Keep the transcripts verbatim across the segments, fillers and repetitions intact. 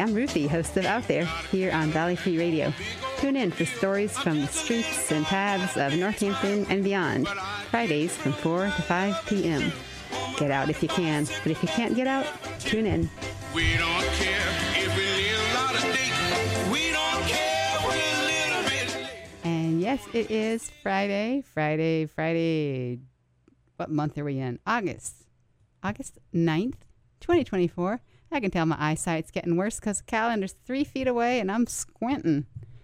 I'm Ruthie, host of Out There, here on Valley Free Radio. Tune in for stories from the streets and paths of Northampton and beyond, Fridays from four to five p.m. Get out if you can, but if you can't get out, tune in. We don't care if we live out of state. We don't care if we live a bit late. And yes, it is Friday, Friday, Friday. What month are we in? August. August ninth, twenty twenty-four. I can tell my eyesight's getting worse because the calendar's three feet away and I'm squinting.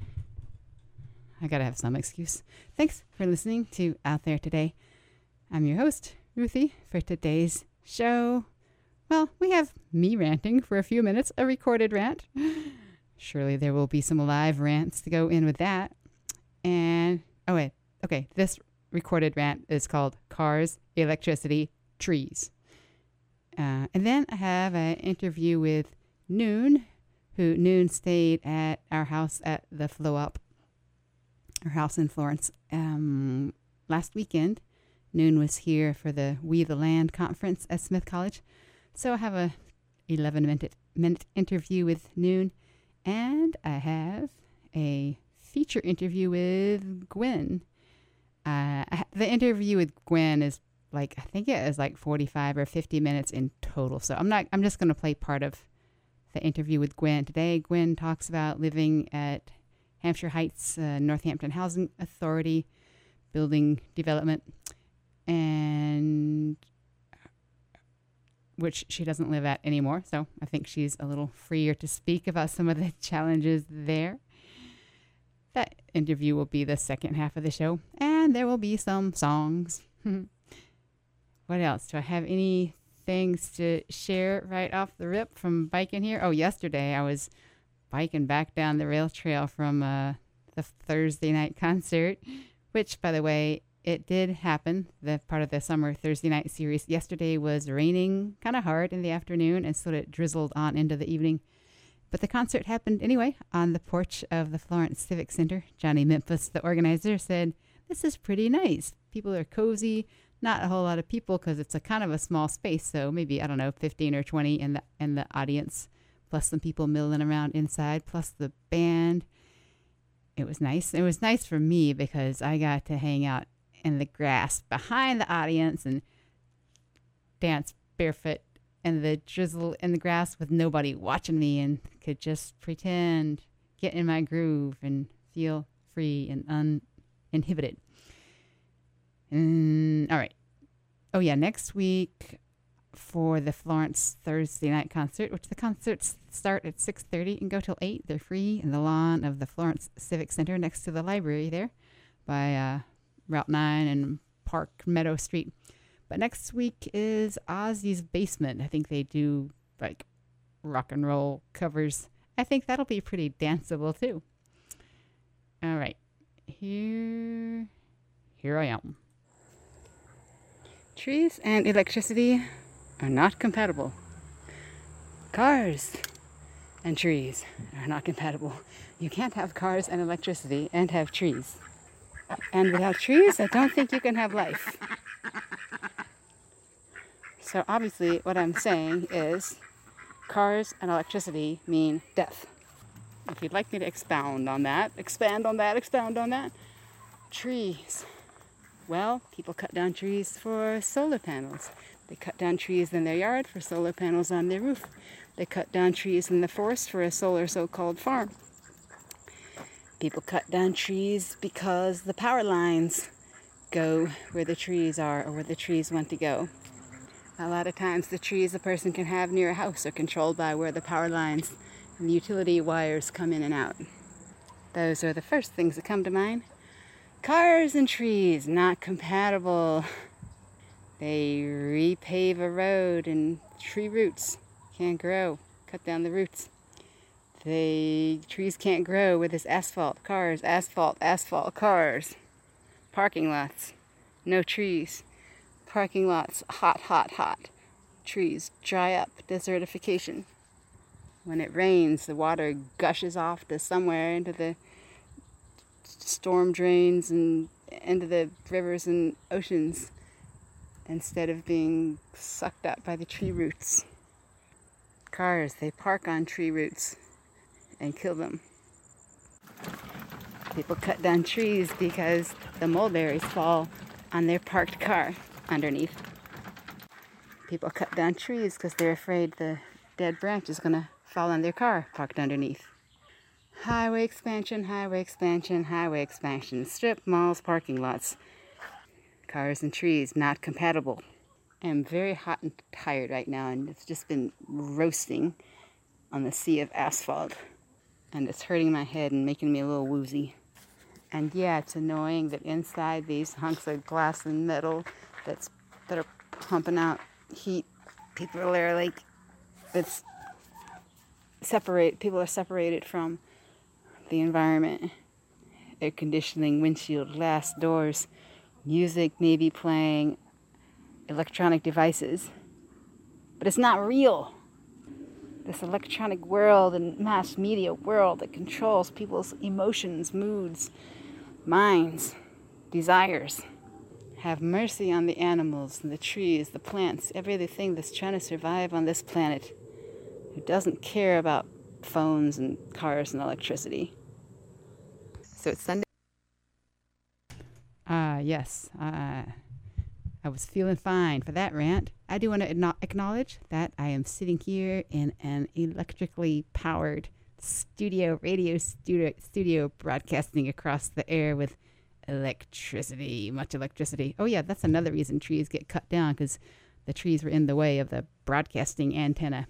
I gotta have some excuse. Thanks for listening to Out There Today. I'm your host, Ruthie, for today's show. Well, we have me ranting for a few minutes, a recorded rant. Surely there will be some live rants to go in with that. And, oh wait, okay, this recorded rant is called Cars, Electricity, Trees. Uh, and then I have an interview with Noon, who Noon stayed at our house at the Flow Up, our house in Florence, um, last weekend. Noon was here for the We the Land conference at Smith College. So I have a eleven minute, minute interview with Noon, and I have a feature interview with Gwen. Uh, I, the interview with Gwen is like, I think it is like forty-five or fifty minutes in total. So I'm not, I'm just going to play part of the interview with Gwen today. Gwen talks about living at Hampshire Heights, uh, Northampton Housing Authority, building development, and which she doesn't live at anymore. So I think she's a little freer to speak about some of the challenges there. That interview will be the second half of the show, and there will be some songs. What else? Do I have any things to share right off the rip from biking here? Oh, yesterday I was biking back down the rail trail from uh, the Thursday night concert, which, by the way, it did happen, the part of the summer Thursday night series. Yesterday was raining kind of hard in the afternoon, and so it drizzled on into the evening. But the concert happened anyway on the porch of the Florence Civic Center. Johnny Memphis, the organizer, said, "This is pretty nice. People are cozy. Not a whole lot of people because it's a kind of a small space. So maybe, I don't know, fifteen or twenty in the, in the audience, plus some people milling around inside, plus the band." It was nice. It was nice for me because I got to hang out in the grass behind the audience and dance barefoot in the drizzle in the grass with nobody watching me, and could just pretend, get in my groove and feel free and uninhibited. Mm, all right. Oh, yeah. Next week for the Florence Thursday night concert, which the concerts start at six thirty and go till eight. They're free in the lawn of the Florence Civic Center next to the library there by uh, Route nine and Park Meadow Street. But next week is Ozzy's Basement. I think they do like rock and roll covers. I think that'll be pretty danceable too. All right. Here, here I am. Trees and electricity are not compatible. Cars and trees are not compatible. You can't have cars and electricity and have trees. And without trees, I don't think you can have life. So obviously what I'm saying is cars and electricity mean death. If you'd like me to expound on that, expand on that, expound on that. Trees. Well, people cut down trees for solar panels. They cut down trees in their yard for solar panels on their roof. They cut down trees in the forest for a solar so-called farm. People cut down trees because the power lines go where the trees are or where the trees want to go. A lot of times the trees a person can have near a house are controlled by where the power lines and the utility wires come in and out. Those are the first things that come to mind. Cars and trees, not compatible. They repave a road and tree roots can't grow. Cut down the roots. The trees can't grow with this asphalt. Cars, asphalt, asphalt, cars. Parking lots, no trees. Parking lots, hot, hot, hot. Trees dry up, desertification. When it rains, the water gushes off to somewhere into the storm drains and into the rivers and oceans instead of being sucked up by the tree roots. Cars, they park on tree roots. and kill them. People cut down trees because the mulberries fall on their parked car underneath. People cut down trees because they're afraid the dead branch is going to fall on their car parked underneath. Highway expansion, highway expansion, highway expansion. Strip malls, parking lots. Cars and trees not compatible. I'm very hot and tired right now, and it's just been roasting on the sea of asphalt. And it's hurting my head and making me a little woozy. And yeah, it's annoying that inside these hunks of glass and metal that's that are pumping out heat, people are like, it's separate. People are separated from the environment. Air conditioning, windshield, glass, doors, music may be playing, electronic devices, but it's not real. This electronic world and mass media world that controls people's emotions, moods, minds, desires. Have mercy on the animals and the trees, the plants, everything that's trying to survive on this planet, who doesn't care about phones and cars and electricity. So it's Sunday. Ah, uh, yes. Uh, I was feeling fine for that rant. I do want to acknowledge that I am sitting here in an electrically powered studio, radio studio, studio broadcasting across the air with electricity, much electricity. Oh yeah, that's another reason trees get cut down, because the trees were in the way of the broadcasting antenna.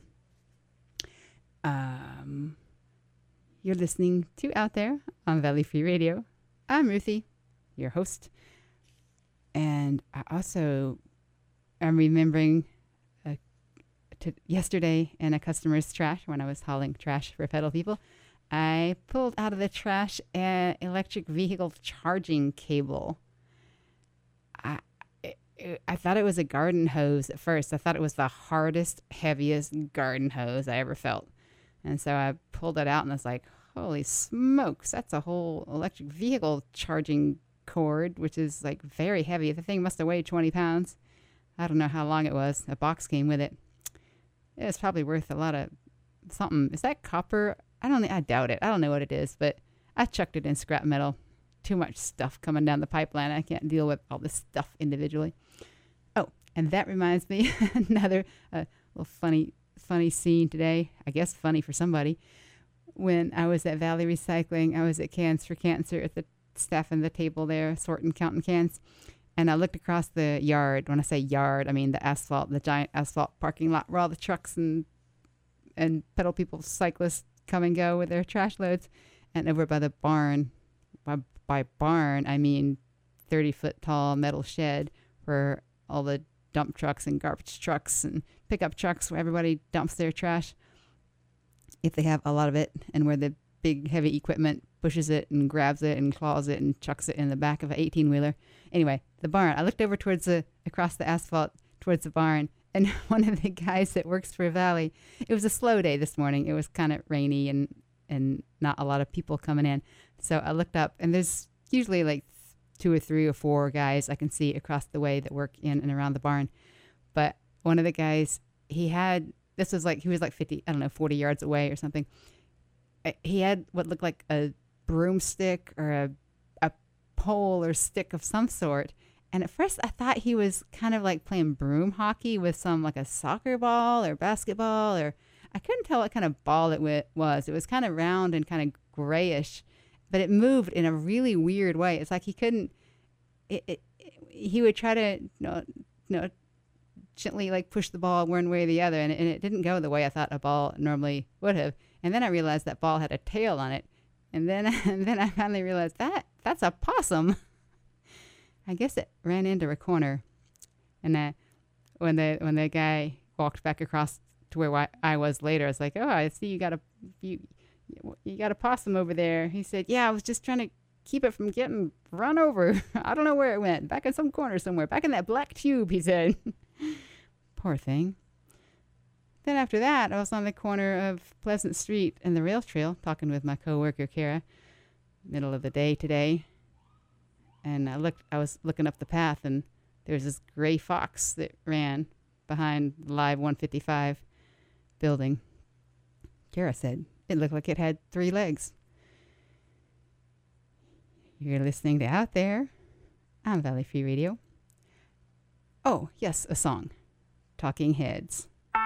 Um, you're listening to Out There on Valley Free Radio. I'm Ruthie, your host. And I also am remembering uh, to yesterday in a customer's trash, when I was hauling trash for pedal people, I pulled out of the trash an electric vehicle charging cable. I, it, I thought it was a garden hose at first. I thought it was the hardest, heaviest garden hose I ever felt. And so I pulled it out and I was like, holy smokes, that's a whole electric vehicle charging cord, which is like very heavy. The thing must have weighed twenty pounds. I don't know how long it was. A box came with it. It was probably worth a lot of something. Is that copper? I don't I doubt it. I don't know what it is, but I chucked it in scrap metal. Too much stuff coming down the pipeline. I can't deal with all this stuff individually. Oh, and that reminds me, another uh, little funny, funny scene today. I guess funny for somebody. When I was at Valley Recycling, I was at Cans for Cancer at the staff in the table there, sorting, counting cans. And I looked across the yard. When I say yard, I mean the asphalt, the giant asphalt parking lot where all the trucks and and pedal people, cyclists come and go with their trash loads. And over by the barn, by, by barn, I mean thirty foot tall metal shed where all the dump trucks and garbage trucks and pickup trucks where everybody dumps their trash, if they have a lot of it, and where the big heavy equipment pushes it and grabs it and claws it and chucks it in the back of an eighteen wheeler. Anyway, the barn. I looked over towards the, across the asphalt towards the barn, and one of the guys that works for Valley, it was a slow day this morning. It was kind of rainy and, and not a lot of people coming in. So I looked up, and there's usually like two or three or four guys I can see across the way that work in and around the barn. But one of the guys, he had, this was like, he was like fifty, I don't know, forty yards away or something. He had what looked like a broomstick or a, a pole or stick of some sort. And at first I thought he was kind of like playing broom hockey with some, like a soccer ball or basketball, or I couldn't tell what kind of ball it w- was. It was kind of round and kind of grayish, but it moved in a really weird way. It's like he couldn't, it, it, it, he would try to, you know, you know, gently like push the ball one way or the other, and it, and it didn't go the way I thought a ball normally would have. And then I realized that ball had a tail on it. And then and then I finally realized that that's a possum. I guess it ran into a corner. And uh, when the when the guy walked back across to where I was later, I was like, "Oh, I see you got a you you got a possum over there." He said, "Yeah, I was just trying to keep it from getting run over. I don't know where it went. Back in some corner somewhere. Back in that black tube," he said. Poor thing. Then after that, I was on the corner of Pleasant Street and the rail trail talking with my coworker, Kara, middle of the day today. And I looked, I was looking up the path, and there was this gray fox that ran behind the Live one fifty-five building. Kara said, It looked like it had three legs. You're listening to Out There on Valley Free Radio. Oh, yes, a song. Talking Heads.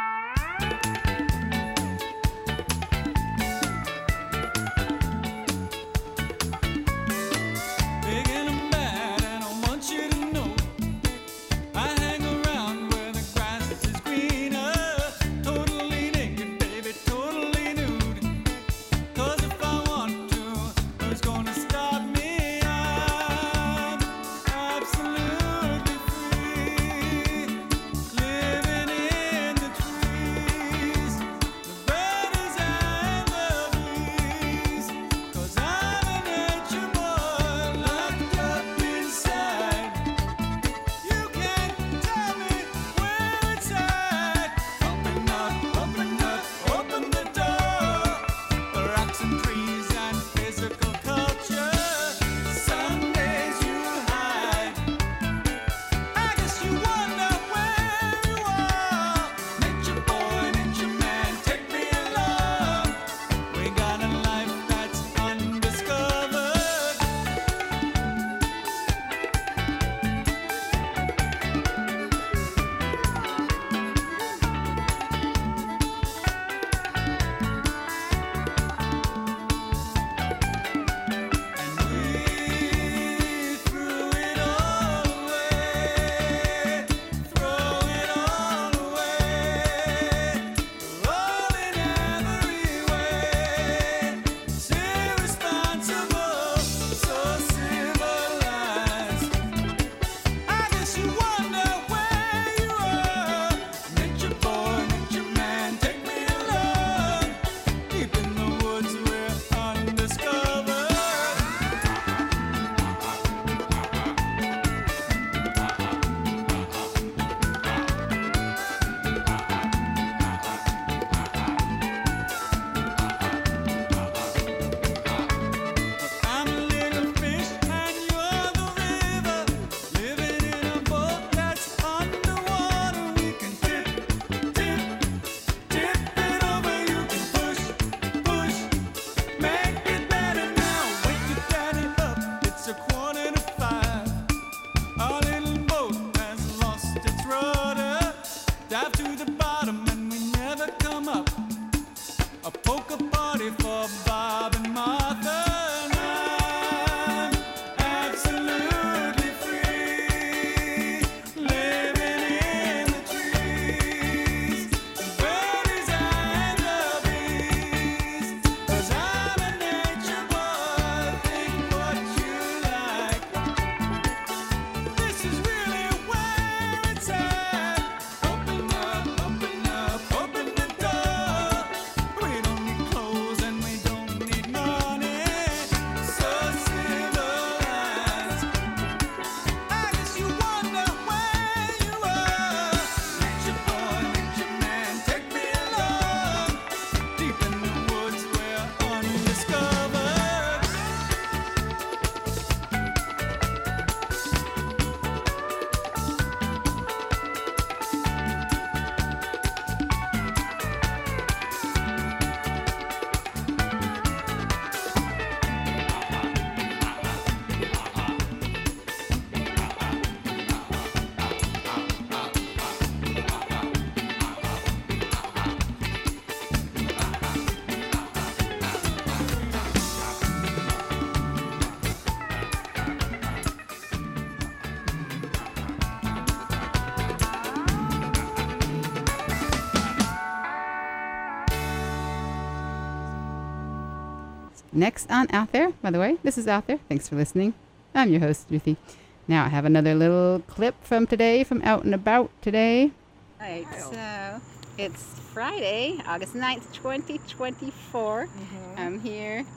Next on Out There, by the way, this is Out There. Thanks for listening. I'm your host, Ruthie. Now I have another little clip from today, from Out and About today. All right, so it's Friday, August ninth, twenty twenty-four. Mm-hmm. I'm here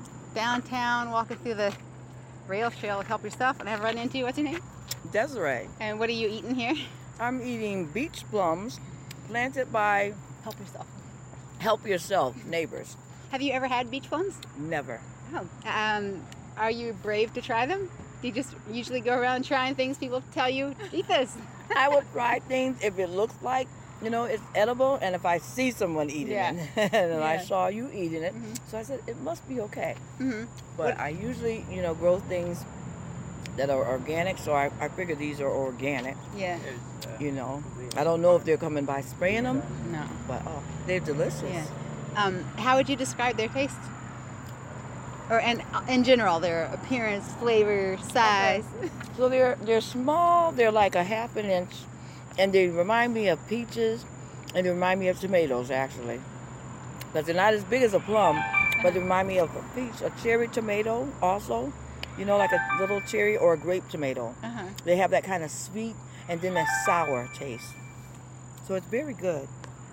downtown walking through the rail trail. Help yourself. And I run into, what's your name? Desiree. And what are you eating here? I'm eating beach plums planted by Help yourself. Help Yourself neighbors. Have you ever had beach plums? Never. Oh. Um, are you brave to try them? Do you just usually go around trying things people tell you, eat this? I would try things if it looks like you know, it's edible, and if I see someone eating Yeah. it, and I Yeah. saw you eating it, Mhm. so I said, it must be okay. Mm-hmm. But I usually, you know, grow things that are organic, so I, I figure these are organic, Yeah. you know. I don't know if they're coming by spraying them, No. but oh, they're delicious. Yeah. Um, how would you describe their taste? Or and in general, their appearance, flavor, size. So they're they're small. They're like a half an inch, and they remind me of peaches, and they remind me of tomatoes actually. But they're not as big as a plum, but they remind me of a peach, a cherry tomato also. You know, like a little cherry or a grape tomato. Uh-huh. They have that kind of sweet and then that sour taste. So it's very good.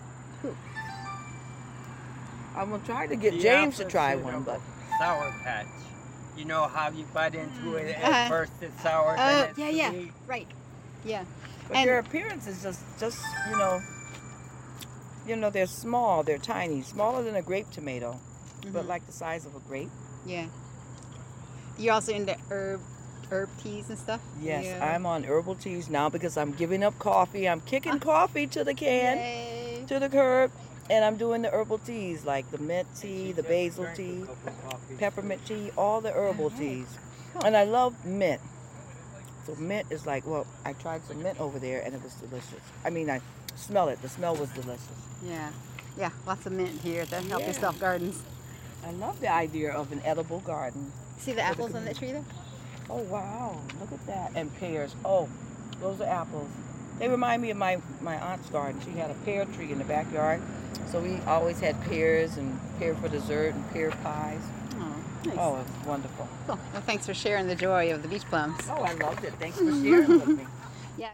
I'm gonna try to get The James to opposite try of one, a but Sour Patch. You know how you bite into it at Uh-huh. first it's sour, Oh, then it's yeah, yeah. sweet. Right. Yeah. but And- their appearance is just just you know. You know, they're small, they're tiny, smaller than a grape tomato, but Mhm. like the size of a grape. Yeah. You're also into herb, herb teas and stuff. Yes, Yeah. I'm on herbal teas now because I'm giving up coffee. I'm kicking coffee to the can, Yay. to the curb, and I'm doing the herbal teas like the mint She tea, the just basil drank a tea, couple coffees. peppermint tea, all the herbal Alright. teas. Cool. And I love mint. So mint is like, well, I tried some mint over there and it was delicious. I mean, I smell it. The smell was delicious. Yeah. Yeah. Lots of mint here at the Help Yeah. Yourself Gardens. I love the idea of an edible garden. See the the apples on that tree there? Oh, wow. Look at that. And pears. Oh, those are apples. They remind me of my, my aunt's garden. She had a pear tree in the backyard. So we always had pears and pear for dessert and pear pies. Oh, nice. Oh, it was wonderful. Cool. Well, thanks for sharing the joy of the beach plums. Oh, I loved it. Thanks for sharing with me. Yeah.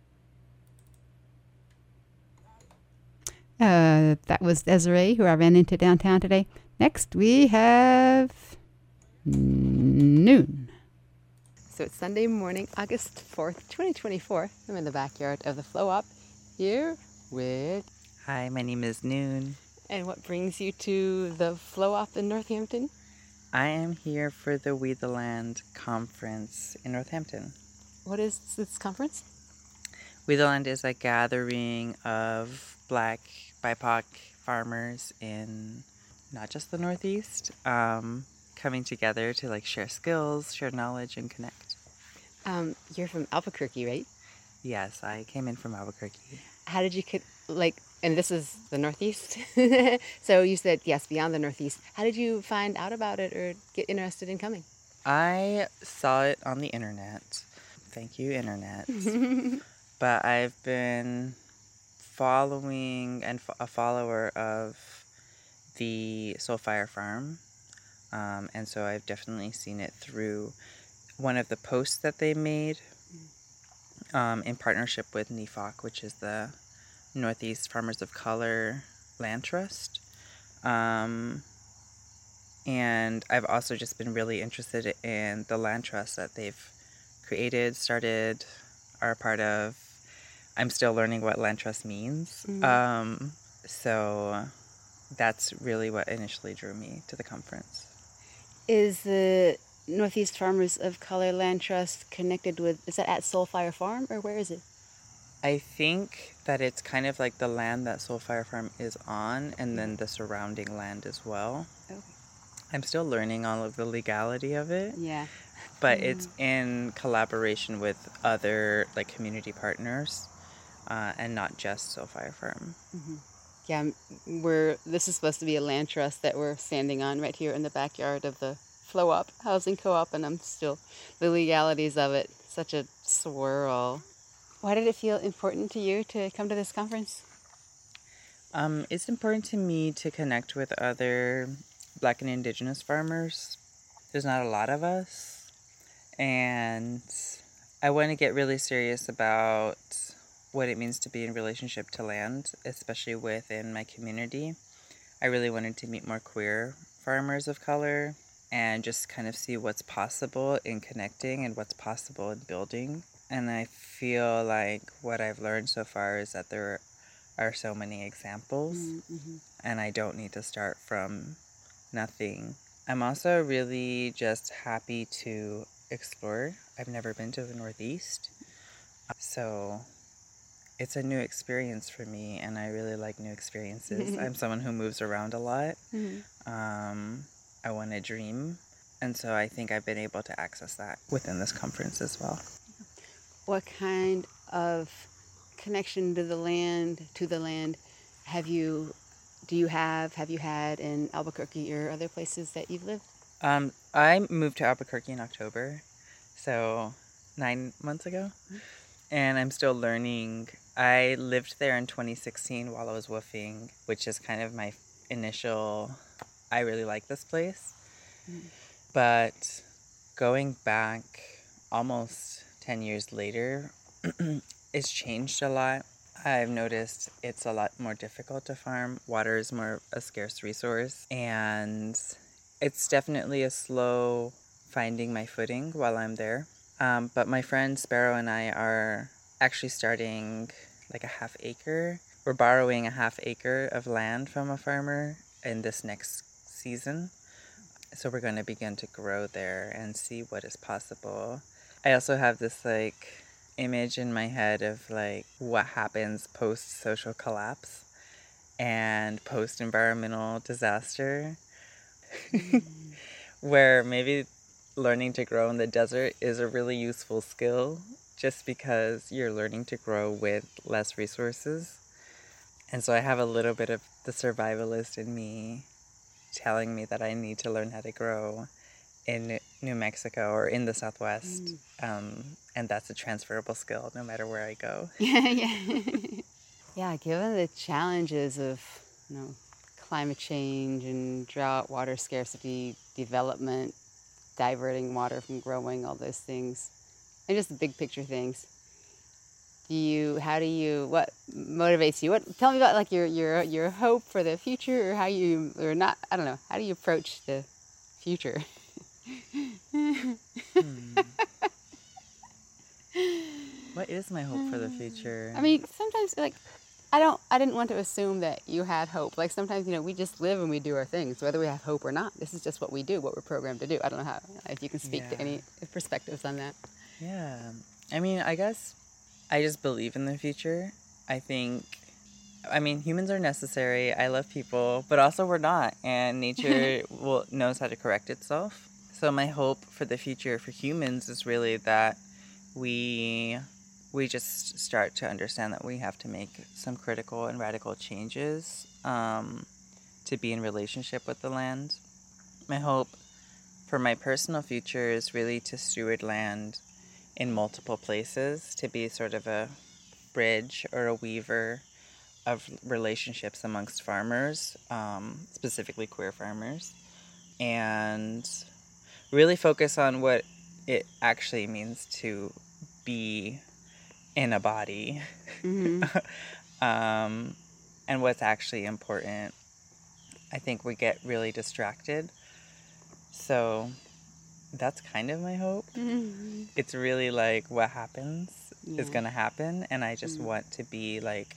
Uh, that was Desiree, who I ran into downtown today. Next, we have Noon. So it's Sunday morning, August fourth, twenty twenty-four. I'm in the backyard of the Flow Up here with. Hi, my name is Noon. And what brings you to the Flow Up in Northampton? I am here for the We the Land conference in Northampton. What is this conference? We the Land is a gathering of Black B I P O C farmers in not just the Northeast, um, coming together to like share skills, share knowledge, and connect. Um, you're from Albuquerque, right? Yes, I came in from Albuquerque. How did you co- like? And this is the Northeast. So you said yes, beyond the Northeast. How did you find out about it or get interested in coming? I saw it on the internet. Thank you, internet. But I've been following and f- a follower of the Soul Fire Farm. Um, and so I've definitely seen it through one of the posts that they made um, in partnership with N E F O C, which is the Northeast Farmers of Color Land Trust. Um, and I've also just been really interested in the land trust that they've created, started, are a part of. I'm still learning what land trust means. Mhm. Um, so that's really what initially drew me to the conference. Is the Northeast Farmers of Color Land Trust connected with? Is that at Soul Fire Farm or where is it? I think that it's kind of like the land that Soul Fire Farm is on and then the surrounding land as well. Okay. I'm still learning all of the legality of it, Yeah. but it's in collaboration with other like community partners uh, and not just Soul Fire Farm. Yeah, m- we're, this is supposed to be a land trust that we're standing on right here in the backyard of the Flow Up Housing Co-op, and I'm still, the legalities of it, such a swirl. Why did it feel important to you to come to this conference? Um, it's important to me to connect with other Black and Indigenous farmers. There's not a lot of us, and I want to get really serious about what it means to be in relationship to land, especially within my community. I really wanted to meet more queer farmers of color and just kind of see what's possible in connecting and what's possible in building. And I feel like what I've learned so far is that there are so many examples, Mm-hmm. and I don't need to start from nothing. I'm also really just happy to explore. I've never been to the Northeast, so it's a new experience for me, and I really like new experiences. I'm someone who moves around a lot. Mm-hmm. Um, I want to dream, and so I think I've been able to access that within this conference as well. What kind of connection to the land, to the land, have you, do you have, have you had in Albuquerque or other places that you've lived? Um, I moved to Albuquerque in October, so nine months ago, and I'm still learning. I lived there in twenty sixteen while I was woofing, which is kind of my initial, I really like this place. Mm. But going back almost ten years later, it's changed a lot. I've noticed it's a lot more difficult to farm. Water is more a scarce resource, and it's definitely a slow finding my footing while I'm there. Um, but my friend Sparrow and I are actually starting like a half acre. We're borrowing a half acre of land from a farmer in this next season. So we're going to begin to grow there and see what is possible. I also have this like image in my head of like what happens post social collapse and post environmental disaster. Where maybe learning to grow in the desert is a really useful skill just because you're learning to grow with less resources. And so I have a little bit of the survivalist in me telling me that I need to learn how to grow in New Mexico or in the Southwest. Mm. Um, and that's a transferable skill no matter where I go. Yeah, yeah. Yeah, given the challenges of, you know, climate change and drought, water scarcity, development, diverting water from growing, all those things, and just the big picture things. Do you, how do you, what motivates you? What, tell me about like your, your, your hope for the future, or how you, or not, I don't know, how do you approach the future? Hmm. What is my hope for the future? I mean, sometimes like, I don't, I didn't want to assume that you had hope. Like sometimes, you know, we just live and we do our things, whether we have hope or not. This is just what we do, what we're programmed to do. I don't know how, if you can speak Yeah. to any perspectives on that. Yeah. I mean, I guess I just believe in the future. I think, I mean, humans are necessary. I love people, but also we're not. And nature will knows how to correct itself. So my hope for the future for humans is really that we we just start to understand that we have to make some critical and radical changes um, to be in relationship with the land. My hope for my personal future is really to steward land in multiple places, to be sort of a bridge or a weaver of relationships amongst farmers, um, specifically queer farmers, and really focus on what it actually means to be in a body. Mm-hmm. um, and what's actually important. I think we get really distracted. So that's kind of my hope. Mm-hmm. It's really like what happens Yeah. is going to happen. And I just Mm. want to be like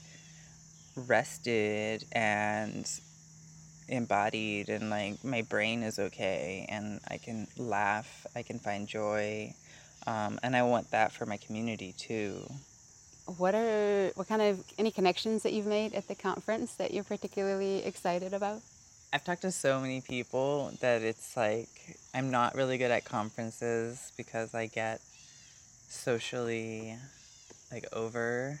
rested and embodied, and like my brain is okay, and I can laugh, I can find joy. Um, and I want that for my community too. What are, what kind of, any connections that you've made at the conference that you're particularly excited about? I've talked to so many people that it's like I'm not really good at conferences because I get socially like overrun.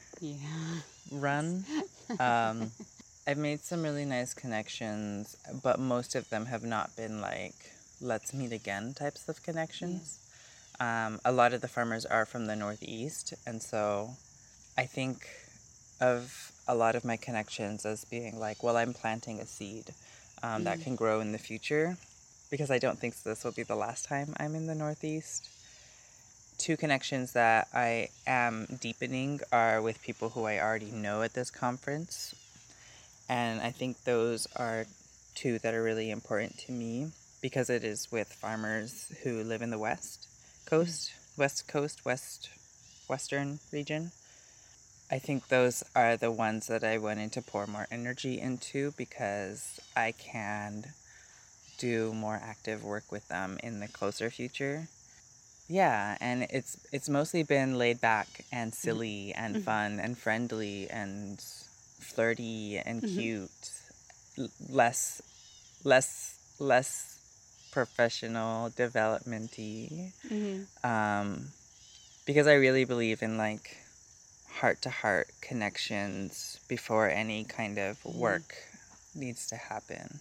Yeah. Um, I've made some really nice connections, but most of them have not been like let's meet again types of connections. Um, a lot of the farmers are from the Northeast, and so I think of a lot of my connections as being like, well, I'm planting a seed um, that can grow in the future, because I don't think this will be the last time I'm in the Northeast. Two connections that I am deepening are with people who I already know at this conference, and I think those are two that are really important to me because it is with farmers who live in the West Coast, West Coast, West, Western region. I think those are the ones that I wanted to pour more energy into because I can do more active work with them in the closer future. Yeah, and it's it's mostly been laid back and silly and fun and friendly and flirty and cute. L- less less less professional developmenty. Um because I really believe in like heart to heart connections before any kind of work needs to happen.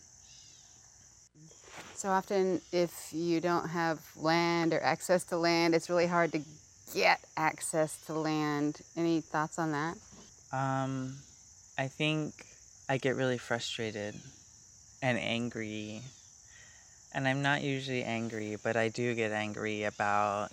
So often, if you don't have land or access to land, it's really hard to get access to land. Any thoughts on that? Um, I think I get really frustrated and angry. And I'm not usually angry, but I do get angry about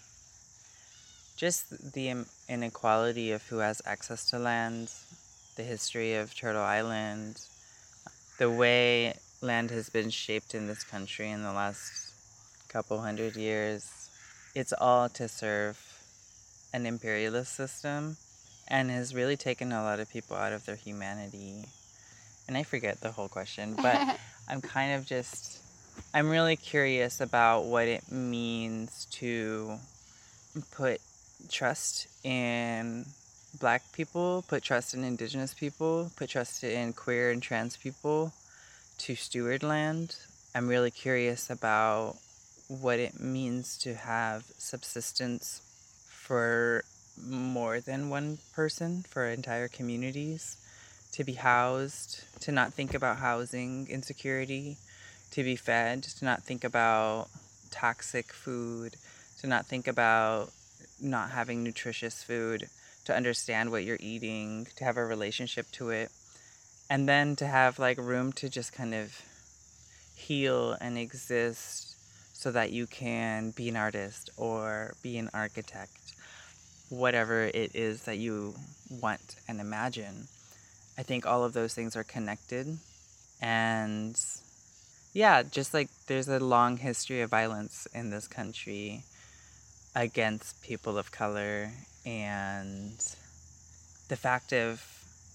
just the im- inequality of who has access to land, the history of Turtle Island, the way land has been shaped in this country in the last couple hundred years. It's all to serve an imperialist system and has really taken a lot of people out of their humanity. And I forget the whole question, but I'm kind of just, I'm really curious about what it means to put trust in Black people, put trust in Indigenous people, put trust in queer and trans people to steward land. I'm really curious about what it means to have subsistence for more than one person, for entire communities, to be housed, to not think about housing insecurity, to be fed, to not think about toxic food, to not think about not having nutritious food, to understand what you're eating, to have a relationship to it, and then to have like room to just kind of heal and exist so that you can be an artist or be an architect, whatever it is that you want and imagine. I think all of those things are connected. And yeah, just like there's a long history of violence in this country against people of color, and the fact of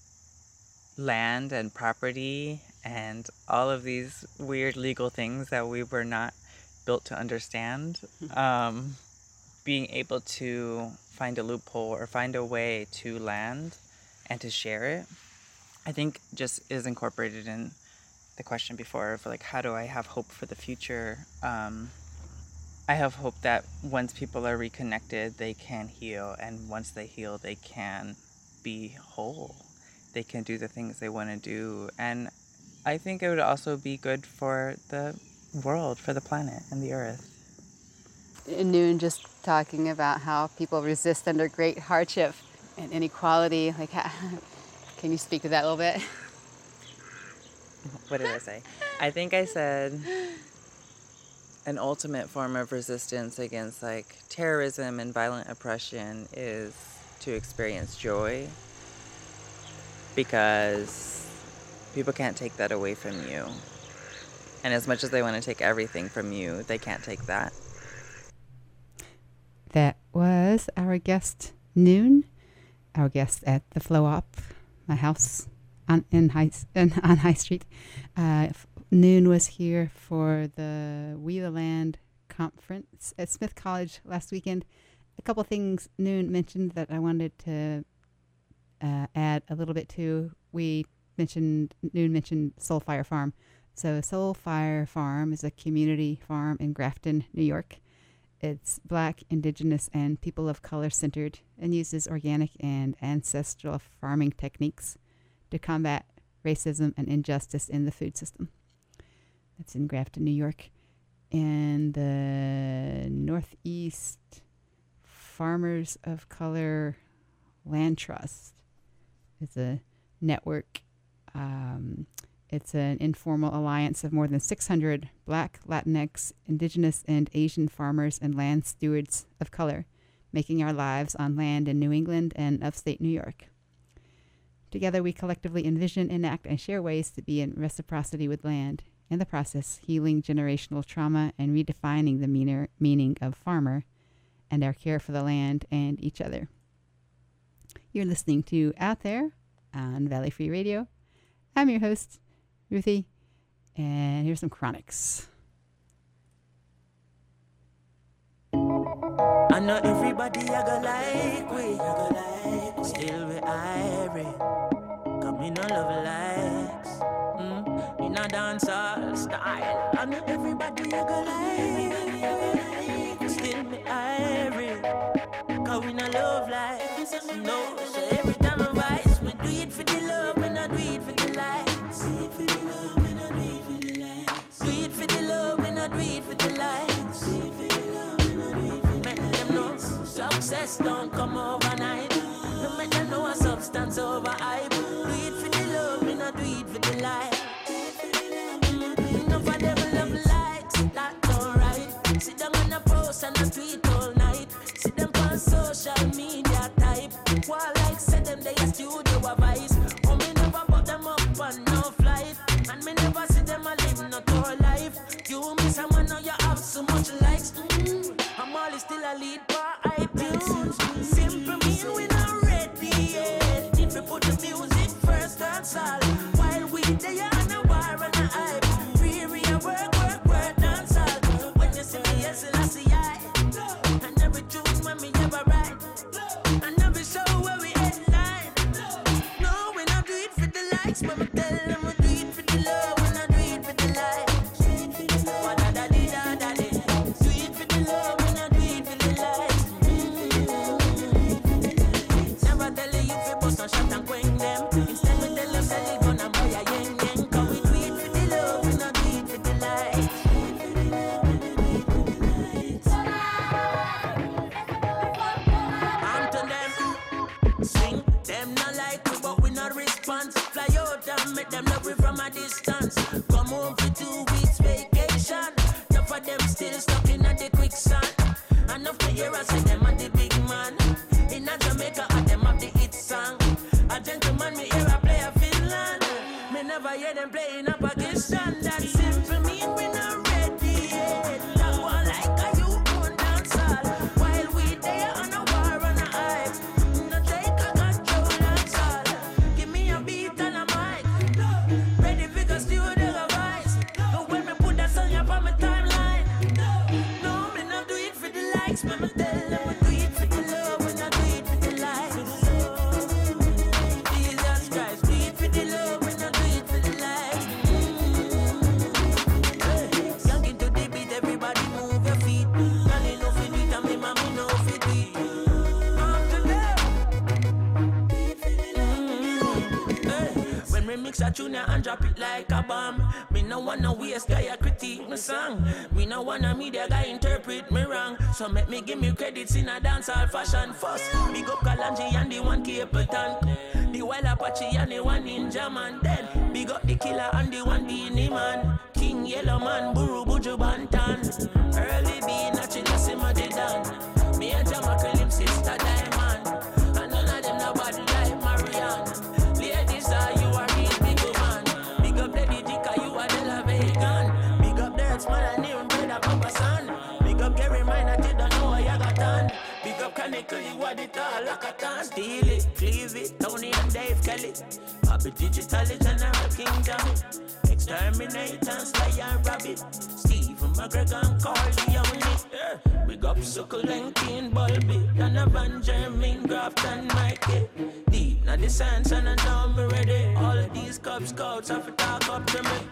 land and property and all of these weird legal things that we were not built to understand, um, being able to find a loophole or find a way to land and to share it, I think just is incorporated in the question before of like, how do I have hope for the future? Um, I have hope that once people are reconnected, they can heal, and once they heal, they can be whole. They can do the things they want to do. And I think it would also be good for the world, for the planet and the earth. Noon just talking about how people resist under great hardship and inequality. Like, how, can you speak to that a little bit? What did I say? I think I said an ultimate form of resistance against like terrorism and violent oppression is to experience joy, because people can't take that away from you. And as much as they want to take everything from you, they can't take that. That was our guest, Noon, our guest at the Flow Op, my house on in High in, on High Street. Uh, Noon was here for the We the Land conference at Smith College last weekend. A couple things Noon mentioned that I wanted to uh, add a little bit to. We mentioned Noon mentioned Soul Fire Farm. So Soul Fire Farm is a community farm in Grafton, New York. It's Black, Indigenous, and people of color centered, and uses organic and ancestral farming techniques to combat racism and injustice in the food system. That's in Grafton, New York. And the Northeast Farmers of Color Land Trust is a network. Um, It's an informal alliance of more than six hundred Black, Latinx, Indigenous, and Asian farmers and land stewards of color, making our lives on land in New England and upstate New York. Together, we collectively envision, enact, and share ways to be in reciprocity with land, in the process, healing generational trauma and redefining the meaner, meaning of farmer and our care for the land and each other. You're listening to Out There on Valley Free Radio. I'm your host, Ruthie, and here's some Chronics. I know everybody I go like we, still we irie. Come in no love likes, mm, in a dancehall style. I know everybody I go like, still we irie. Cause we no love likes, no. So every time I rise, we do it for the love, and I do it for the likes. Do it for the love, and I do it for the likes. Do it for the love, and I do it for the likes. Do it for the love, and I do it for the likes. Make them know success don't come overnight. No make them know a substance over hype. Do it for the love, and I do it for the likes. Enough of them love likes, that's alright. Sit down on a post and a tweet all night. See them on social media type. While like said them they a studio advice. Oh me never put them up on no flight. And me never see them a live no tour life. You miss someone now you have so much likes. Mm-hmm. I'm always still a lead by iTunes. Simple mean we not ready yet. If we put the music first, that's all. While we they on a war and a hype. Free real work, work, work, dance all. When you see me, yes, I see I. And every tune when me ever write. And every show where we headline. No, we not do it for the likes. When we tell them we do it for the love. We not do it for the likes. Wa-da-da-dee-da-da-dee. Do it for the love. We not do it for the likes. Never tell you if you bust no shot and quench them. Instead we tell them sell it gun and buy a yen yen. Cause we do it for the love. We not do it for the likes. And to them, swing them not like we, but we not response. Fly out and make them love we from a distance. Come home for two weeks vacation. Enough of them still stuck in the quicksand. Enough to hear us say them are the big man. In a Jamaica, and them have the hit song. A gentleman, me hear a play a Finland. Me never hear them play in a Pakistan. That simple mean we not ready yet. That one like a you own dance hall. While we there on a war and a hype. No take a control dance all. Give me a beat and a mic. Ready for the studio voice. And when me put that song up on my timeline. No, me not do it for the likes. Me me tell them we do it for the love. We not do it for the likes. Jesus Christ, do it for the love. We not do it for the likes. Hey, young into the beat, everybody move your feet. Girl, you know fi do it, and me mama know fi do it. Up to them. Hey, when we mix a tune and drop it like a bomb, me no wanna waste guy a critique me song. Me no wanna media guy interpret me wrong. So make me give me credits in a dancehall fashion first. Big up Kalanji and the one Capleton, the Wild Apache and the one Ninja Man. Then big up the Killer and the one Beanie Man. King Yellow Man, Buru Buju Bantan. Early B, Nachila Simadi Dan. Me and Jamaica, him sister Diamond. And none of them nobody like Marianne. Ladies, are you are real big man. Big up Lady Jika, you are the La Vegan. Big up Dirts, man, and even brother Papa San. Big up Gary Mine, and you don't know what you got done. Big up Kaneko, you are the tall Lakatan. Steal it, cleave it, Tony and Dave Kelly. Happy Digital General Kingdom. Exterminate and Sly and Rabbit. Stephen McGregor and Carly Only. Yeah. Big up Suckle and Keen Bulby. And Van Jermaine, Graft and Mikey. Deep now the science and I know me ready. All of these Cub Scouts have to talk up to me.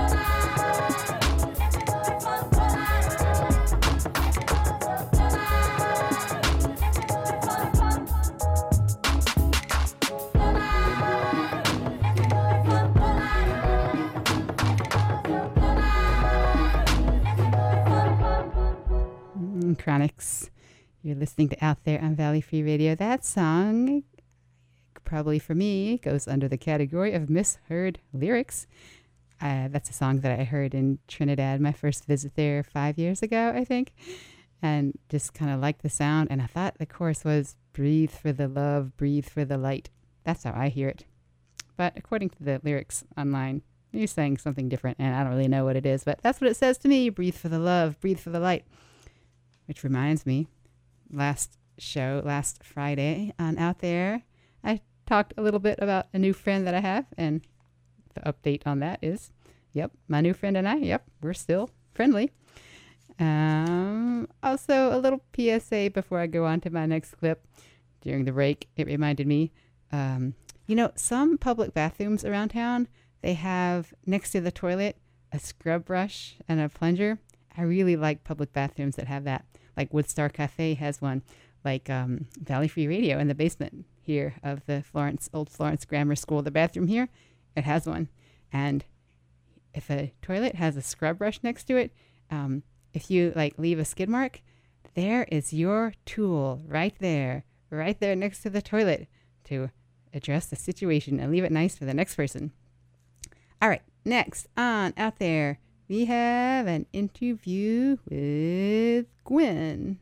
Chronics. You're listening to Out There on Valley Free Radio. That song, probably for me, goes under the category of misheard lyrics. Uh, that's a song that I heard in Trinidad, my first visit there five years ago, I think, and just kind of liked the sound. And I thought the chorus was "Breathe for the love, breathe for the light." That's how I hear it. But according to the lyrics online, he's saying something different, and I don't really know what it is. But that's what it says to me: breathe for the love, breathe for the light. Which reminds me, last show, last Friday on Out There, I talked a little bit about a new friend that I have, and the update on that is, yep, my new friend and I, yep, we're still friendly. Um, also, a little P S A before I go on to my next clip. During the break, it reminded me, um, you know, some public bathrooms around town, they have next to the toilet a scrub brush and a plunger. I really like public bathrooms that have that. Like Woodstar Cafe has one. Like um, Valley Free Radio in the basement here of the Florence Old Florence Grammar School. The bathroom here, it has one. And if a toilet has a scrub brush next to it, um, if you like leave a skid mark, there is your tool right there, right there next to the toilet to address the situation and leave it nice for the next person. All right, next on Out There, we have an interview with Gwen.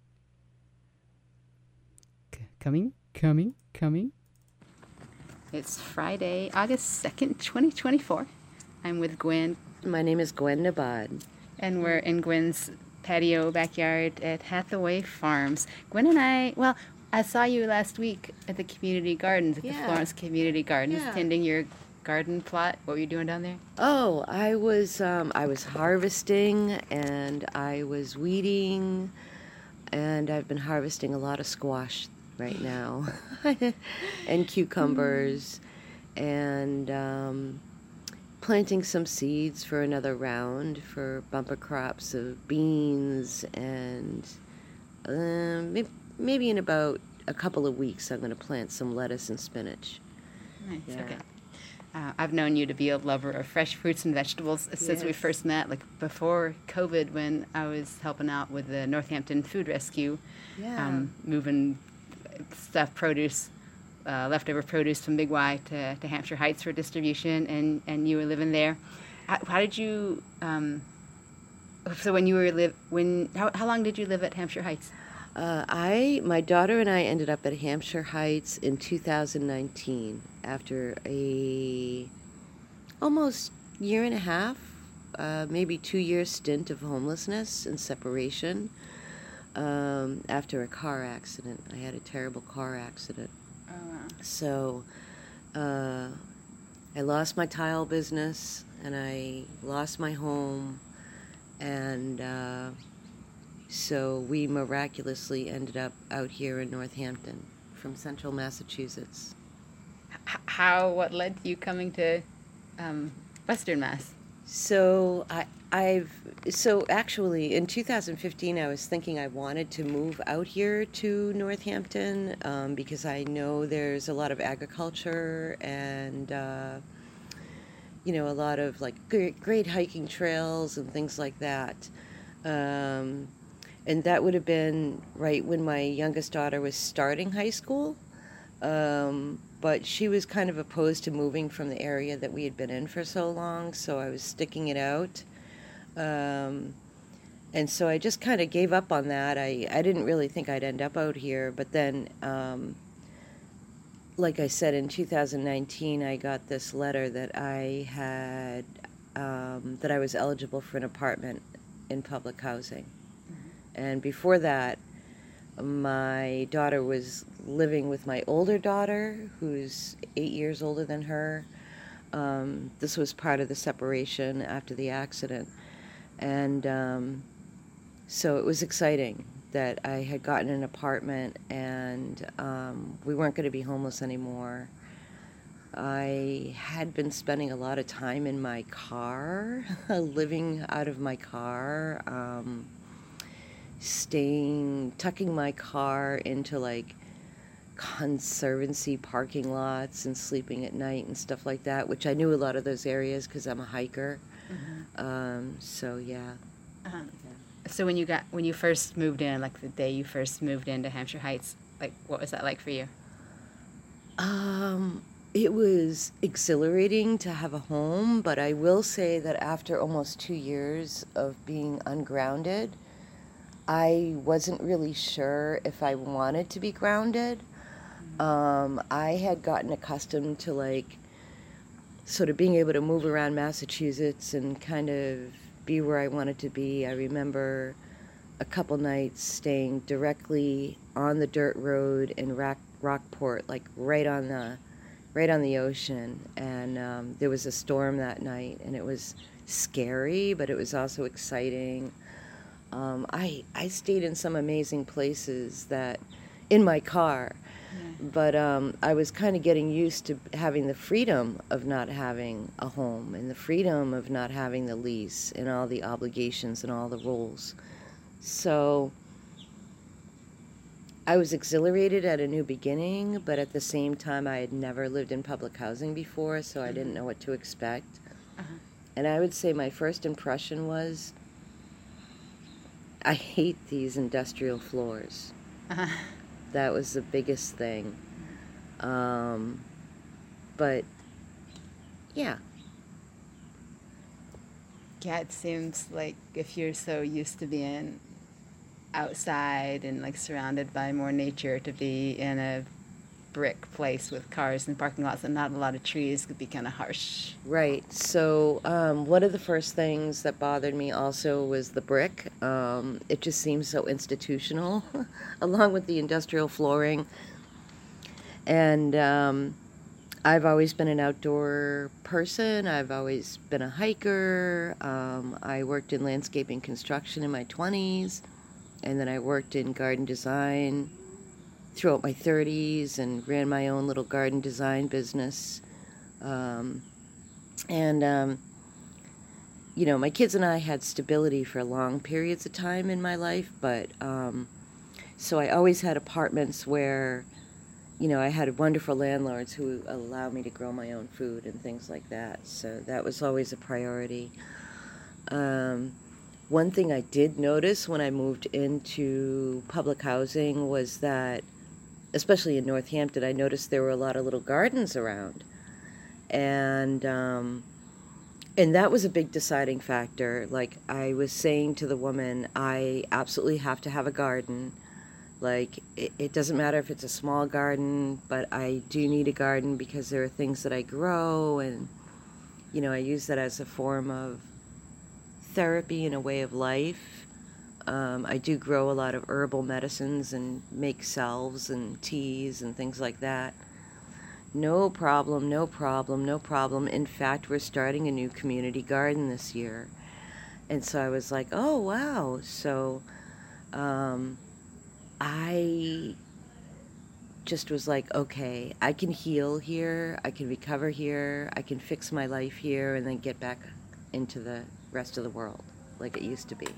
C- coming, coming, coming. It's Friday, August second, twenty twenty-four. I'm with Gwen, My name is Gwen Nabad. and we're in Gwen's patio backyard at Hathaway Farms. Gwen and I, well, I saw you last week at the community gardens, at Yeah. the Florence Community Gardens, Yeah. tending your garden plot. What were you doing down there? Oh, I was um, I was harvesting and I was weeding, and I've been harvesting a lot of squash right now, and cucumbers, and um, planting some seeds for another round for bumper crops of beans, and um, may- maybe in about a couple of weeks I'm going to plant some lettuce and spinach. Nice, Yeah. okay. Uh, I've known you to be a lover of fresh fruits and vegetables since we Yes. first met, like before COVID, when I was helping out with the Northampton Food Rescue, Yeah. um, moving stuff, produce, uh, leftover produce from Big Y to, to Hampshire Heights for distribution, and, and you were living there. How, how did you? Um, so when you were live, when how, how long did you live at Hampshire Heights? Uh, I, my daughter and I ended up at Hampshire Heights in two thousand nineteen after a almost year and a half, uh, maybe two year stint of homelessness and separation. Um, after a car accident, I had a terrible car accident. Oh, wow. So, uh, I lost my tile business and I lost my home, and uh, so we miraculously ended up out here in Northampton from central Massachusetts. H- how? What led to you coming to um, Western Mass? So I, I've so actually in two thousand fifteen I was thinking I wanted to move out here to Northampton um, because I know there's a lot of agriculture and uh, you know a lot of like great, great hiking trails and things like that. Um, and that would have been right when my youngest daughter was starting high school. Um, but she was kind of opposed to moving from the area that we had been in for so long, so I was sticking it out. Um, and so I just kind of gave up on that. I, I didn't really think I'd end up out here, but then, um, like I said, in two thousand nineteen, I got this letter that I had, um, that I was eligible for an apartment in public housing. And before that, my daughter was living with my older daughter, who's eight years older than her. Um, this was part of the separation after the accident. And um, so it was exciting that I had gotten an apartment and um, we weren't going to be homeless anymore. I had been spending a lot of time in my car, living out of my car, um, staying, tucking my car into like conservancy parking lots and sleeping at night and stuff like that, which I knew a lot of those areas because I'm a hiker. Mm-hmm. Um, so yeah. Uh-huh. So when you got when you first moved in, like the day you first moved into Hampshire Heights, like what was that like for you? Um, it was exhilarating to have a home, but I will say that after almost two years of being ungrounded, I wasn't really sure if I wanted to be grounded. Um, I had gotten accustomed to like sort of being able to move around Massachusetts and kind of be where I wanted to be. I remember a couple nights staying directly on the dirt road in Rock, Rockport, like right on the right on the ocean. And um, there was a storm that night, and it was scary, but it was also exciting. Um, I I stayed in some amazing places that, in my car, but um, I was kind of getting used to having the freedom of not having a home and the freedom of not having the lease and all the obligations and all the rules. So I was exhilarated at a new beginning, but at the same time, I had never lived in public housing before, so I didn't know what to expect. Uh-huh. And I would say my first impression was, I hate these industrial floors. Uh-huh. That was the biggest thing. Um, but, yeah. Yeah, it seems like if you're so used to being outside and like surrounded by more nature, to be in a brick place with cars and parking lots and not a lot of trees could be kind of harsh. Right. So um, one of the first things that bothered me also was the brick. Um, it just seems so institutional, along with the industrial flooring. And um, I've always been an outdoor person. I've always been a hiker. Um, I worked in landscaping construction in my twenties, and then I worked in garden design throughout my thirties and ran my own little garden design business. Um, and, um, you know, my kids and I had stability for long periods of time in my life, but um, so I always had apartments where, you know, I had wonderful landlords who allowed me to grow my own food and things like that. So that was always a priority. Um, one thing I did notice when I moved into public housing was that, especially in Northampton, I noticed there were a lot of little gardens around. And um, and that was a big deciding factor. Like, I was saying to the woman, I absolutely have to have a garden. Like, it, it doesn't matter if it's a small garden, but I do need a garden because there are things that I grow, and, you know, I use that as a form of therapy and a way of life. Um, I do grow a lot of herbal medicines and make salves and teas and things like that. No problem, no problem, no problem. In fact, we're starting a new community garden this year. And so I was like, oh, wow. So um, I just was like, okay, I can heal here, I can recover here, I can fix my life here, and then get back into the rest of the world like it used to be.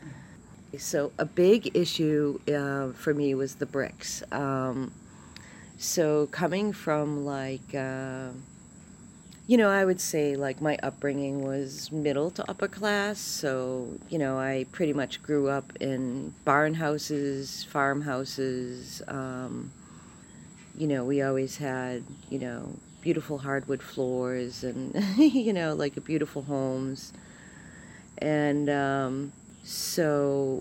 So a big issue uh, for me was the bricks. Um, so coming from like, uh, you know, I would say like my upbringing was middle to upper class. So, you know, I pretty much grew up in barn houses, farmhouses. Um, you know, we always had, you know, beautiful hardwood floors and, you know, like beautiful homes. And um, so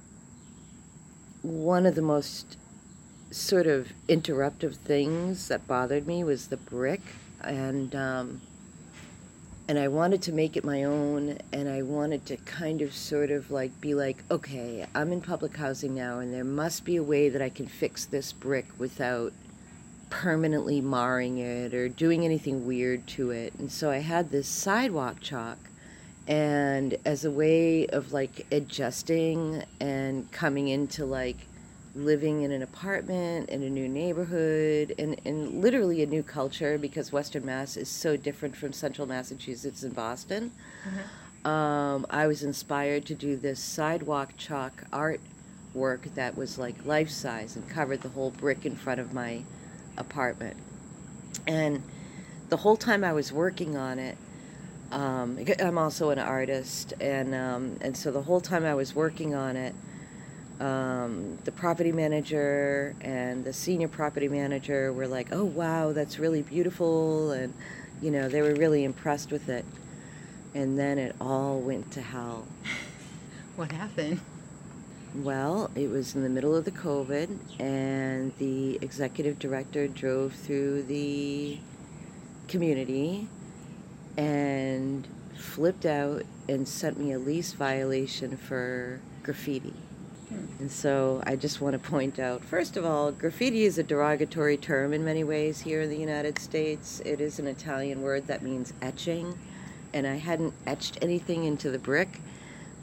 one of the most sort of interruptive things that bothered me was the brick. And um, and I wanted to make it my own, and I wanted to kind of sort of like be like, okay, I'm in public housing now, and there must be a way that I can fix this brick without permanently marring it or doing anything weird to it. And so I had this sidewalk chalk, and as a way of like adjusting and coming into like living in an apartment in a new neighborhood and, and literally a new culture, because Western Mass is so different from Central Massachusetts and Boston. Mm-hmm. Um, I was inspired to do this sidewalk chalk art work that was like life-size and covered the whole brick in front of my apartment. And the whole time I was working on it, um, I'm also an artist, and um, and so the whole time I was working on it, Um, the property manager and the senior property manager were like, oh, wow, that's really beautiful. And, you know, they were really impressed with it. And then it all went to hell. What happened? Well, it was in the middle of the COVID, and the executive director drove through the community and flipped out and sent me a lease violation for graffiti. And so I just want to point out, first of all, graffiti is a derogatory term in many ways here in the United States. It is an Italian word that means etching, and I hadn't etched anything into the brick,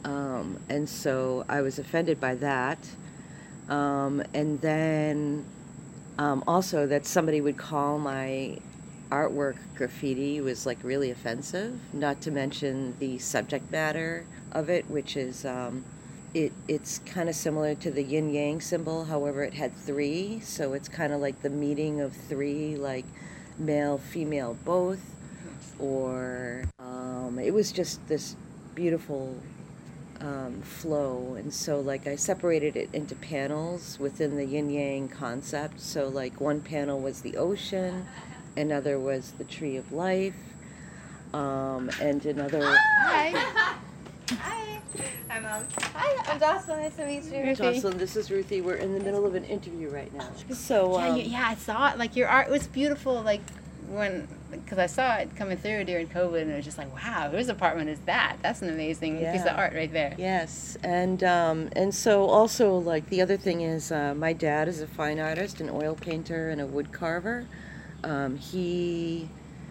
Um, and so I was offended by that. Um, and then um, also that somebody would call my artwork graffiti was like really offensive, not to mention the subject matter of it, which is um, it it's kind of similar to the yin yang symbol, however it had three, so it's kind of like the meeting of three, like male, female, both, or um, it was just this beautiful um, flow. And so like I separated it into panels within the yin yang concept. So like one panel was the ocean, another was the tree of life, um, and another. Hi. Hi. I'm um. Hi, I'm Jocelyn. Nice to meet you. Jocelyn, this is Ruthie. We're in the middle of an interview right now. So Yeah, um, you, yeah, I saw it. Like your art was beautiful. Like when, because I saw it coming through during COVID, and it was just like, wow, whose apartment is that? That's an amazing piece of Yeah. art right there. Yes, and um, and so also like the other thing is uh, my dad is a fine artist, an oil painter, and a wood carver. Um, he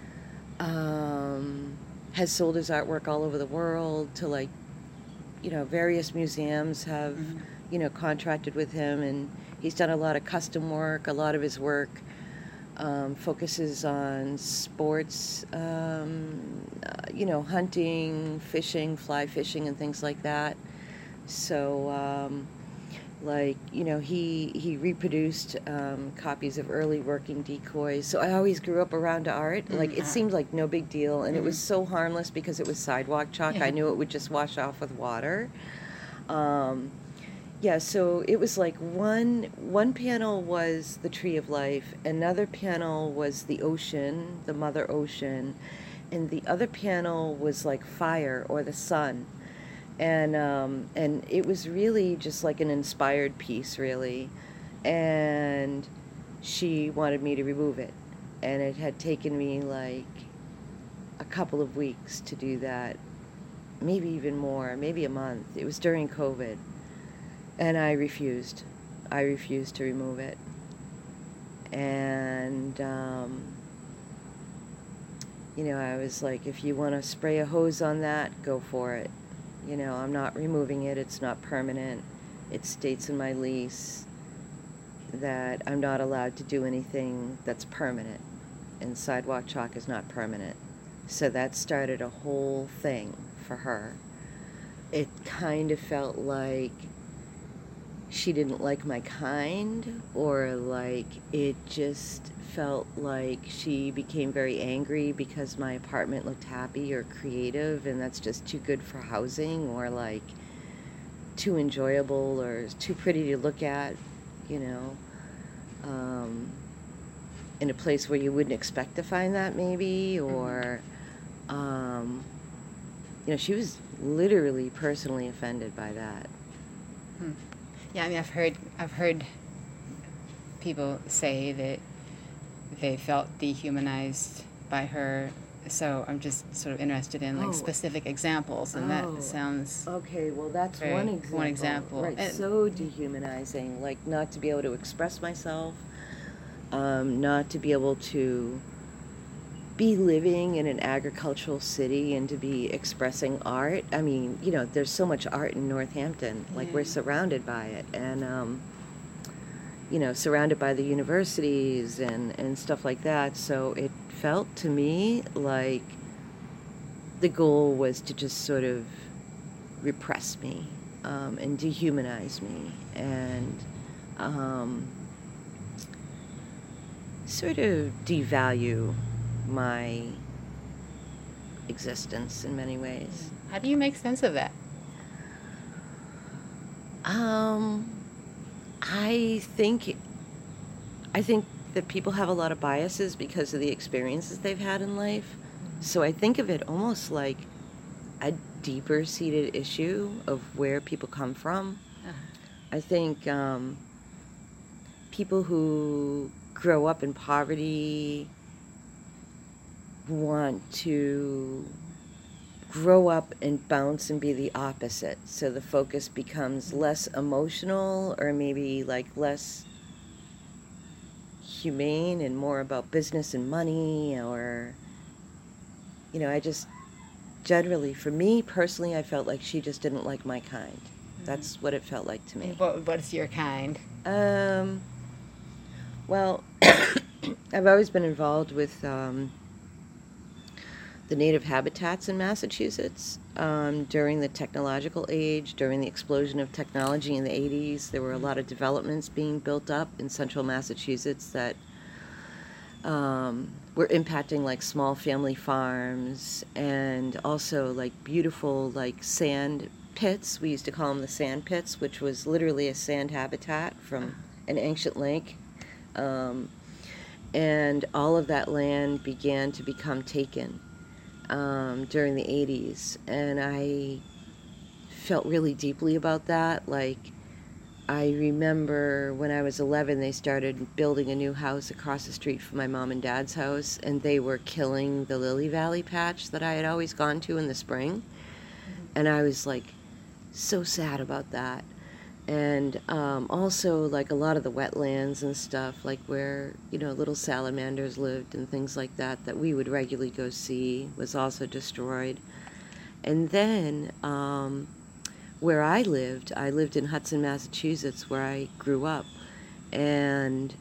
um, has sold his artwork all over the world to like, you know, various museums have, Mm-hmm. you know, contracted with him, and he's done a lot of custom work. A lot of his work um, focuses on sports, um, uh, you know, hunting, fishing, fly fishing, and things like that. So, um, like, you know, he he reproduced um, copies of early working decoys. So I always grew up around art. Like, it seemed like no big deal, and it was so harmless because it was sidewalk chalk. Yeah. I knew it would just wash off with water. Um, yeah, so it was like one one panel was the tree of life, another panel was the ocean, the mother ocean, and the other panel was like fire or the sun. And um, and it was really just like an inspired piece, really. And she wanted me to remove it, and it had taken me like a couple of weeks to do that, maybe even more, maybe a month. It was during COVID, and I refused. I refused to remove it. And um, you know, I was like, if you want to spray a hose on that, go for it. You know, I'm not removing it. It's not permanent. It states in my lease that I'm not allowed to do anything that's permanent, and sidewalk chalk is not permanent. So that started a whole thing for her. It kind of felt like she didn't like my kind, or like it just felt like she became very angry because my apartment looked happy or creative, and that's just too good for housing, or like too enjoyable or too pretty to look at, you know, um, in a place where you wouldn't expect to find that, maybe, or um, you know, she was literally personally offended by that. Hmm. Yeah, I mean, I've heard I've heard people say that they felt dehumanized by her. So I'm just sort of interested in like Oh. specific examples, and Oh. that sounds Okay, well, that's Very- one one example. example. Right, And- so dehumanizing, like not to be able to express myself, um, not to be able to be living in an agricultural city and to be expressing art. I mean, you know, there's so much art in Northampton. Like, we're Yeah. surrounded by it, and um, you know, surrounded by the universities and and stuff like that. So it felt to me like the goal was to just sort of repress me um, and dehumanize me, and um, sort of devalue my existence in many ways. how do you make sense of that? Um, I think, I think that people have a lot of biases because of the experiences they've had in life. So I think of it almost like a deeper seated issue of where people come from. Uh-huh. I think um, people who grow up in poverty want to grow up and bounce and be the opposite. So the focus becomes less emotional, or maybe like less humane and more about business and money, or, you know, I just, generally, for me personally, I felt like she just didn't like my kind. That's what it felt like to me. What, what's your kind? Um, well, I've always been involved with um, the native habitats in Massachusetts. Um, during the technological age, during the explosion of technology in the eighties, there were a lot of developments being built up in central Massachusetts that um, were impacting like small family farms and also like beautiful like sand pits. We used to call them the sand pits, which was literally a sand habitat from an ancient lake. Um, and all of that land began to become taken um, during the eighties. And I felt really deeply about that. Like, I remember when I was eleven, they started building a new house across the street from my mom and dad's house, and they were killing the lily valley patch that I had always gone to in the spring. And I was like so sad about that. And um, also like a lot of the wetlands and stuff, like where, you know, little salamanders lived and things like that, that we would regularly go see, was also destroyed. And then um, where I lived, I lived in Hudson, Massachusetts, where I grew up. And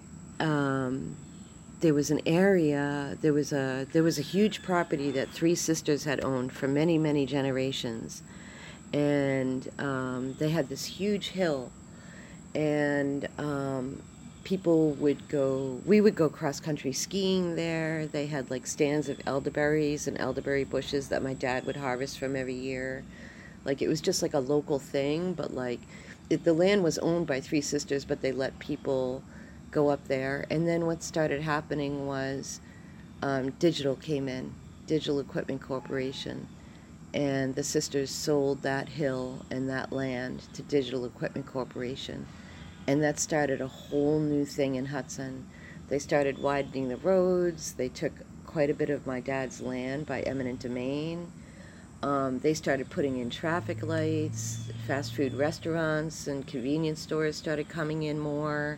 um, there was an area, there was a, there was a huge property that three sisters had owned for many, many generations. And um, they had this huge hill, and um, people would go, we would go cross-country skiing there. They had like stands of elderberries and elderberry bushes that my dad would harvest from every year. Like, it was just like a local thing, but like it, the land was owned by three sisters, but they let people go up there. And then what started happening was um, Digital came in, Digital Equipment Corporation. And the sisters sold that hill and that land to Digital Equipment Corporation. And that started a whole new thing in Hudson. They started widening the roads. They took quite a bit of my dad's land by eminent domain. Um, they started putting in traffic lights. Fast food restaurants and convenience stores started coming in more.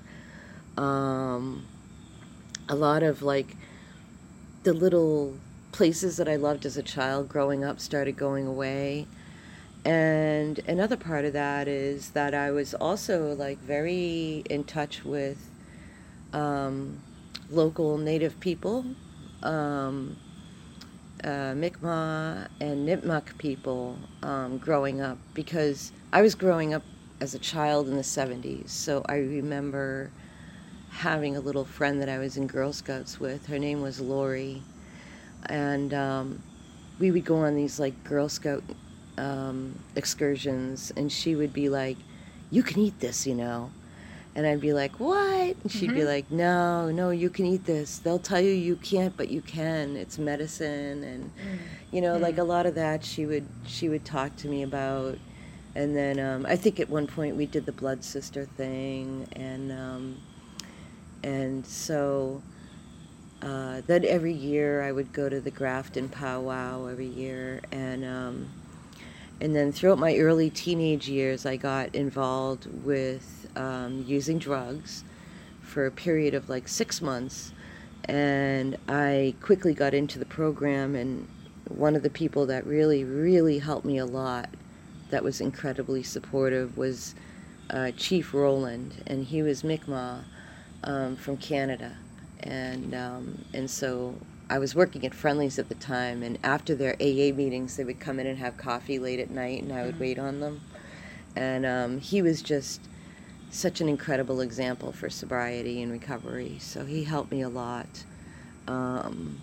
Um, a lot of like the little places that I loved as a child growing up started going away. And another part of that is that I was also like very in touch with um, local Native people, um, uh, Mi'kmaq and Nipmuc people um, growing up, because I was growing up as a child in the seventies. So I remember having a little friend that I was in Girl Scouts with. Her name was Lori. And um, we would go on these like Girl Scout um, excursions, and she would be like, "You can eat this, you know." And I'd be like, "What?" And she'd mm-hmm. be like, "No, no, you can eat this. They'll tell you you can't, but you can. It's medicine." And mm-hmm. you know, like a lot of that she would she would talk to me about. And then um, I think at one point we did the blood sister thing, and um, and so. Uh, then every year I would go to the Grafton powwow every year, and um, and then throughout my early teenage years I got involved with um, using drugs for a period of like six months, and I quickly got into the program. And one of the people that really, really helped me a lot, that was incredibly supportive, was uh, Chief Roland, and he was Mi'kmaq um, from Canada. And um, and so I was working at Friendly's at the time, and after their A A meetings, they would come in and have coffee late at night, and I would mm-hmm. wait on them. And um, he was just such an incredible example for sobriety and recovery, so he helped me a lot. Um,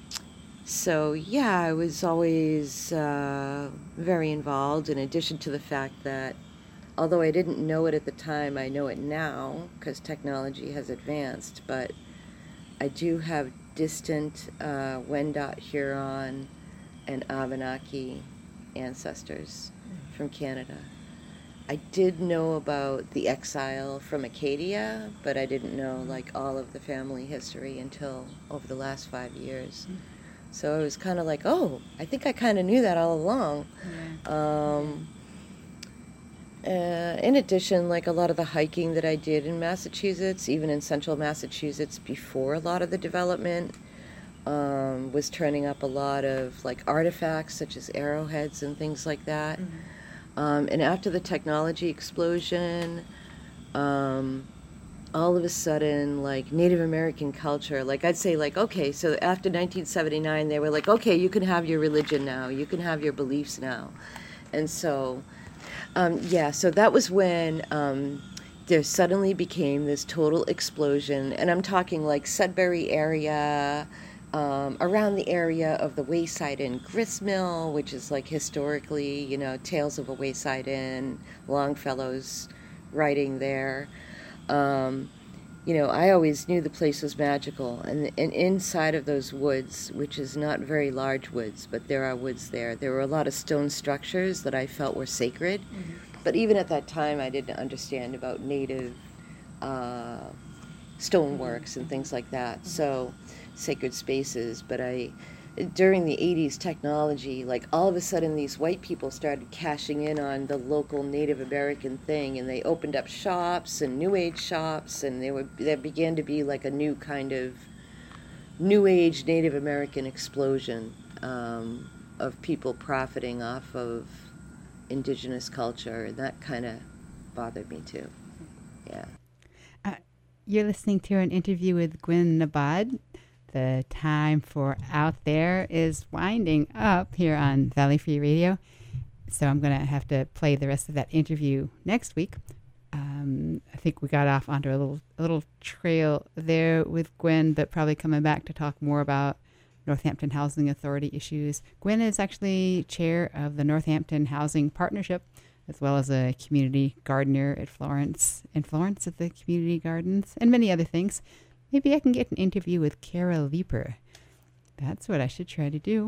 so yeah, I was always uh, very involved, in addition to the fact that although I didn't know it at the time, I know it now, because technology has advanced, but I do have distant uh, Wendat, Huron, and Abenaki ancestors from Canada. I did know about the exile from Acadia, but I didn't know like all of the family history until over the last five years. Mm. So I was kind of like, oh, I think I kind of knew that all along. Yeah. Um, Uh, in addition, like a lot of the hiking that I did in Massachusetts, even in central Massachusetts before a lot of the development, um, was turning up a lot of like artifacts such as arrowheads and things like that. Mm-hmm. Um, and after the technology explosion, um, all of a sudden, like Native American culture, like I'd say like, okay, so after nineteen seventy-nine, they were like, okay, you can have your religion now, you can have your beliefs now. And so, um, yeah, so that was when um, there suddenly became this total explosion. And I'm talking like Sudbury area, um, around the area of the Wayside Inn Gristmill, which is like historically, you know, Tales of a Wayside Inn, Longfellow's writing there. Um, you know, I always knew the place was magical, and, and inside of those woods, which is not very large woods, but there are woods there, there were a lot of stone structures that I felt were sacred. Mm-hmm. But even at that time, I didn't understand about native uh, stoneworks and things like that, mm-hmm. so sacred spaces. But I, during the eighties technology, like all of a sudden these white people started cashing in on the local Native American thing, and they opened up shops and New Age shops, and they were there began to be like a new kind of New Age Native American explosion um, of people profiting off of indigenous culture, and that kind of bothered me too. Yeah. Uh, you're listening to an interview with Gwen Nabad. The time for Out There is winding up here on Valley Free Radio, so I'm going to have to play the rest of that interview next week. Um, I think we got off onto a little a little trail there with Gwen, but probably coming back to talk more about Northampton Housing Authority issues. Gwen is actually chair of the Northampton Housing Partnership, as well as a community gardener at Florence, in Florence at the Community Gardens, and many other things. Maybe I can get an interview with Kara Leeper. That's what I should try to do.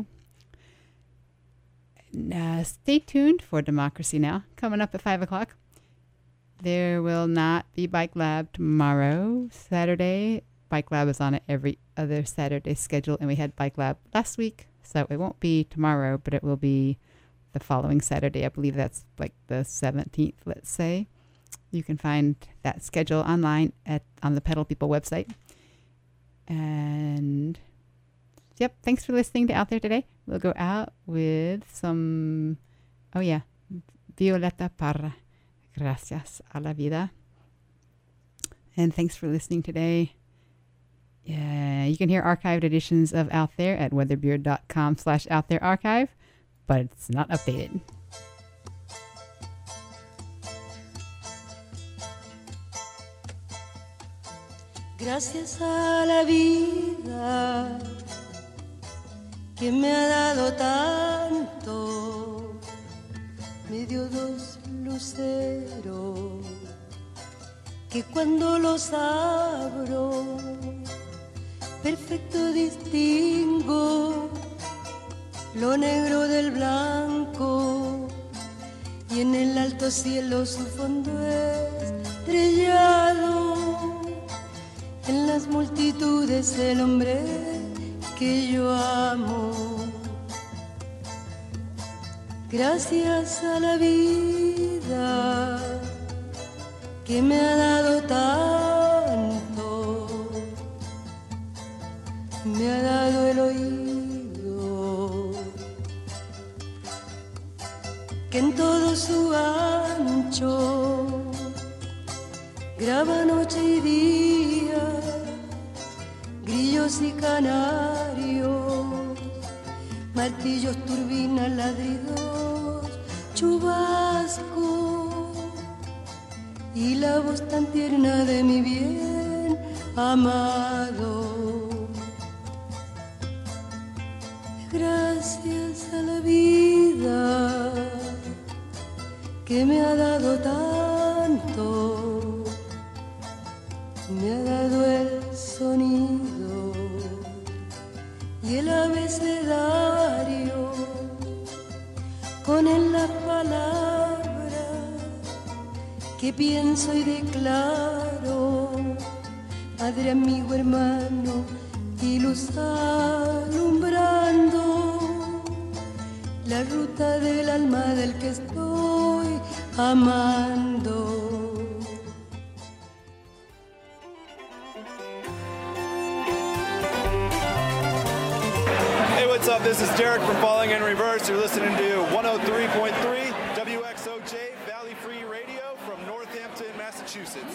And, uh, stay tuned for Democracy Now! Coming up at five o'clock. There will not be Bike Lab tomorrow, Saturday. Bike Lab is on it every other Saturday schedule, and we had Bike Lab last week, so it won't be tomorrow, but it will be the following Saturday. I believe that's like the seventeenth, let's say. You can find that schedule online at on the Pedal People website. And, yep, thanks for listening to Out There today. We'll go out with some, oh yeah, Violeta Parra, Gracias a la Vida. And thanks for listening today. Yeah, you can hear archived editions of Out There at weatherbeard.com slash Out There Archive, but it's not updated. Gracias a la vida que me ha dado tanto, me dio dos luceros que cuando los abro perfecto distingo lo negro del blanco, y en el alto cielo su fondo estrellado. En las multitudes el hombre que yo amo. Gracias a la vida que me ha dado tanto, me ha dado el oído que en todo su ancho graba noche y día, grillos y canarios, martillos, turbinas, ladridos, chubasco, y la voz tan tierna de mi bien amado. Gracias a la vida que me ha dado tanto, me ha dado el sonido y el abecedario, con él las palabras que pienso y declaro, padre, amigo, hermano y luz alumbrando la ruta del alma del que estoy amando. what's up? This is Derek from Falling in Reverse. You're listening to one oh three point three W X O J Valley Free Radio from Northampton, Massachusetts.